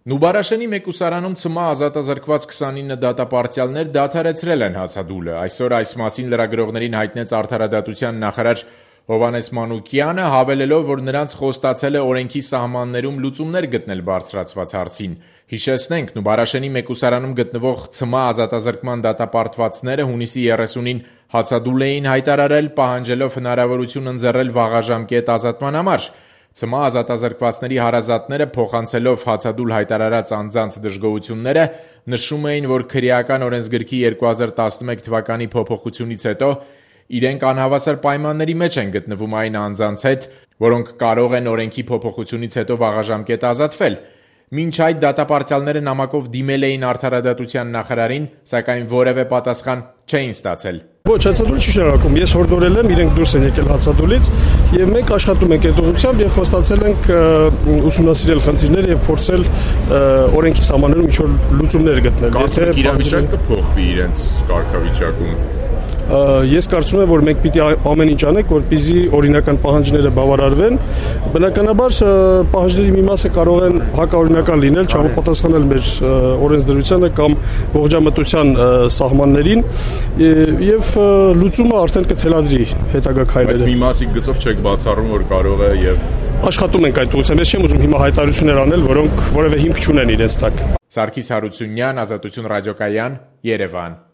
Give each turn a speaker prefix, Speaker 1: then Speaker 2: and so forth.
Speaker 1: Նուբարաշենի մեկուսարանում ՑՄԱ ազատազրկված 29 դատապարտյալներ դադարեցրել են հացադուլը։ Այսօր այս մասին լրագրողներին հայտնեց Արդարադատության նախարար Հովհաննես Մանուկյանը, հավելելով, որ նրանց խոստացել է օրենքի սահմաններում լուծումներ գտնել բարձրացված հարցին։ Հիշեցնենք, Նուբարաշենի մեկուսարանում գտնվող ՑՄԱ ազատազրկման դատապարտվածները հունիսի 30-ին հացադուլ էին հայտարարել, պահանջելով հնարավորություն ընձեռել վաղաժամկետ ազատման համար։ ՑՄԱ ազատազրկվածների հարազատները փոխանցելով հացադուլ հայտարարած անձանց դժգոհությունները նշում էին, որ քրեական օրենսգրքի 2011 թվականի փոփոխությունից հետո իրենք անհավասար պայմանների մեջ են գտնվում այն անձանց հետ, որոնք կարող են օրենքի փոփոխությունից հետո վաղաժամկետ ազատվել։ Մինչ այդ դատապարտյալները նամակով դիմել էին Արդարադատության նախարարին, սակայն որևէ պատասխան չէին ստացել։
Speaker 2: Ոչ, հացադուլը չի շարունակում։ Ես հորդորել եմ, իրենք դուրս են եկել հացադուլից, եւ մենք աշխատում ենք այդ ուղղությամբ եւ խոստացել ենք ուսումնասիրել խնդիրները եւ փորձել օրենքի սահմաններում ինչ-որ լուծումներ գտնել։
Speaker 1: Եթե իրավիճակը կփոխվի իրենց կարգավիճակում,
Speaker 2: ես կարծում եմ, որ մենք պիտի ամեն ինչ անենք, որպեսզի օրինական պահանջները բավարարվեն։ Բնականաբար պահանջների մի մասը կարող են հակաօրինական լինել, չհամապատասխանել մեր օրենսդրությանը կամ ողջամտության սահմաններին, եւ լուծումը արդեն կթելադրի հետագա քայլերը։
Speaker 1: Բայց մի մասի գծով չեք բացառում, որ կարող է եւ
Speaker 2: աշխատում ենք այդ ուղղությամբ։ Ես չեմ ուզում հիմա հայտարարություններ անել, որոնք որևէ հիմք չունեն իրենց տակ։
Speaker 1: Սարգիս Հարությունյան, Ազատություն ռադիոկայան, Երևան։